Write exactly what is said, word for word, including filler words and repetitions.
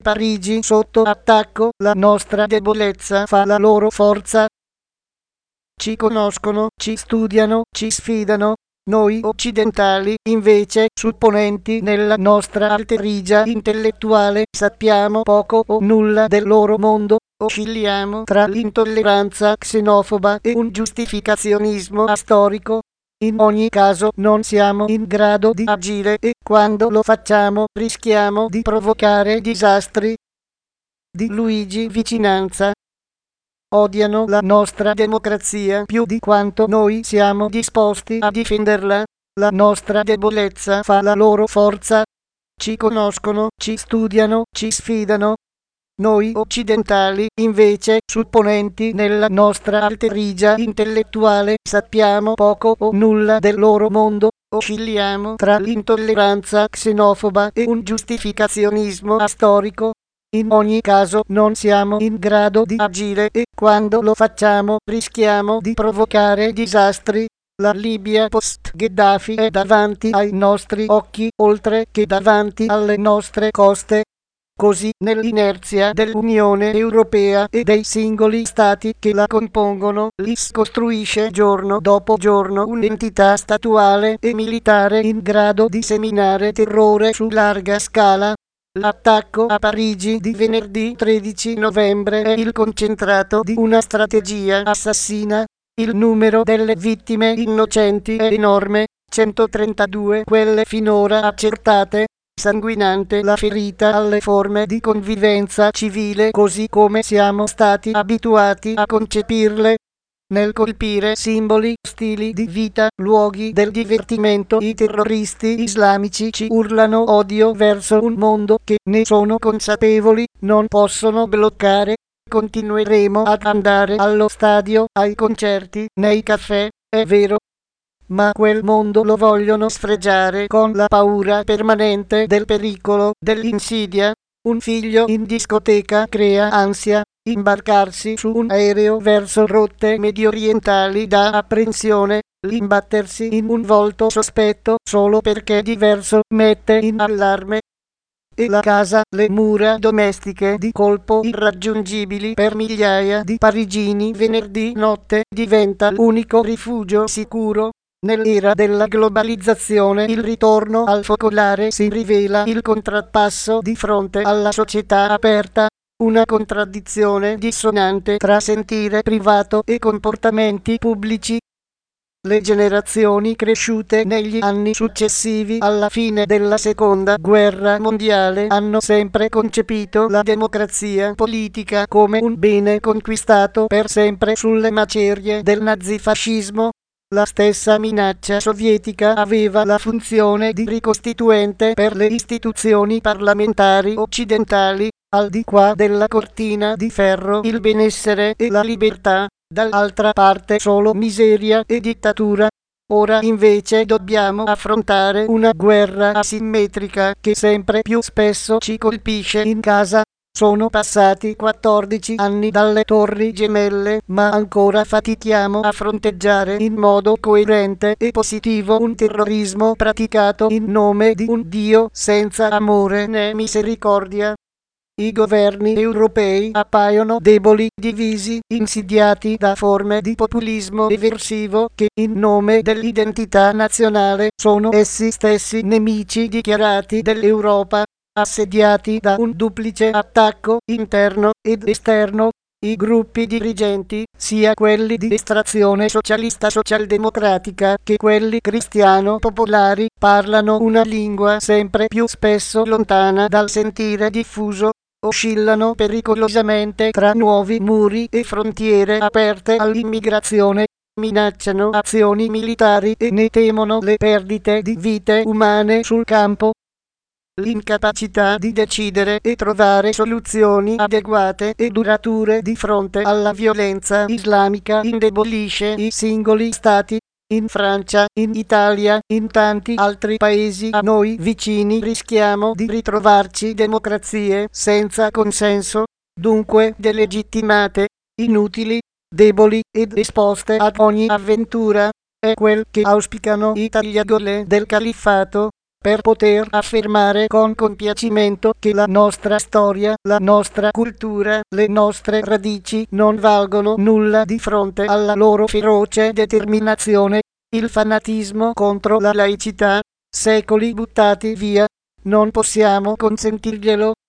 Parigi sotto attacco, la nostra debolezza fa la loro forza. Ci conoscono, ci studiano, ci sfidano. Noi occidentali, invece, supponenti nella nostra alterigia intellettuale, sappiamo poco o nulla del loro mondo, oscilliamo tra l'intolleranza xenofoba e un giustificazionismo astorico. In ogni caso non siamo in grado di agire e quando lo facciamo rischiamo di provocare disastri. Di Luigi Vicinanza. Odiano la nostra democrazia più di quanto noi siamo disposti a difenderla. La nostra debolezza fa la loro forza. Ci conoscono, ci studiano, ci sfidano. Noi occidentali, invece, supponenti nella nostra alterigia intellettuale, sappiamo poco o nulla del loro mondo, oscilliamo tra l'intolleranza xenofoba e un giustificazionismo astorico. In ogni caso non siamo in grado di agire e quando lo facciamo rischiamo di provocare disastri. La Libia post-Gheddafi è davanti ai nostri occhi, oltre che davanti alle nostre coste. Così, nell'inerzia dell'Unione Europea e dei singoli stati che la compongono, l'I S costruisce giorno dopo giorno un'entità statuale e militare in grado di seminare terrore su larga scala. L'attacco a Parigi di venerdì tredici novembre è il concentrato di una strategia assassina. Il numero delle vittime innocenti è enorme, centotrentadue quelle finora accertate. Sanguinante la ferita alle forme di convivenza civile così come siamo stati abituati a concepirle. Nel colpire simboli, stili di vita, luoghi del divertimento, i terroristi islamici ci urlano odio verso un mondo che, ne sono consapevoli, non possono bloccare. Continueremo ad andare allo stadio, ai concerti, nei caffè, è vero. Ma quel mondo lo vogliono sfregiare con la paura permanente del pericolo, dell'insidia. Un figlio in discoteca crea ansia. Imbarcarsi su un aereo verso rotte mediorientali dà apprensione. L'imbattersi in un volto sospetto solo perché diverso mette in allarme. E la casa, le mura domestiche di colpo irraggiungibili per migliaia di parigini venerdì notte diventa l'unico rifugio sicuro. Nell'era della globalizzazione il ritorno al focolare si rivela il contrappasso di fronte alla società aperta, una contraddizione dissonante tra sentire privato e comportamenti pubblici. Le generazioni cresciute negli anni successivi alla fine della Seconda Guerra Mondiale hanno sempre concepito la democrazia politica come un bene conquistato per sempre sulle macerie del nazifascismo. La stessa minaccia sovietica aveva la funzione di ricostituente per le istituzioni parlamentari occidentali, al di qua della cortina di ferro il benessere e la libertà, dall'altra parte solo miseria e dittatura. Ora invece dobbiamo affrontare una guerra asimmetrica che sempre più spesso ci colpisce in casa. Sono passati quattordici anni dalle Torri Gemelle, ma ancora fatichiamo a fronteggiare in modo coerente e positivo un terrorismo praticato in nome di un Dio senza amore né misericordia. I governi europei appaiono deboli, divisi, insidiati da forme di populismo eversivo che, in nome dell'identità nazionale, sono essi stessi nemici dichiarati dell'Europa. Assediati da un duplice attacco interno ed esterno, i gruppi dirigenti, sia quelli di estrazione socialista socialdemocratica che quelli cristiano-popolari, parlano una lingua sempre più spesso lontana dal sentire diffuso, oscillano pericolosamente tra nuovi muri e frontiere aperte all'immigrazione, minacciano azioni militari e ne temono le perdite di vite umane sul campo. L'incapacità di decidere e trovare soluzioni adeguate e durature di fronte alla violenza islamica indebolisce i singoli stati. In Francia, in Italia, in tanti altri paesi a noi vicini rischiamo di ritrovarci democrazie senza consenso, dunque delegittimate, inutili, deboli ed esposte ad ogni avventura. È quel che auspicano i tagliagole del califfato. per poter affermare con compiacimento che la nostra storia, la nostra cultura, le nostre radici non valgono nulla di fronte alla loro feroce determinazione, il fanatismo contro la laicità, secoli buttati via. Non possiamo consentirglielo.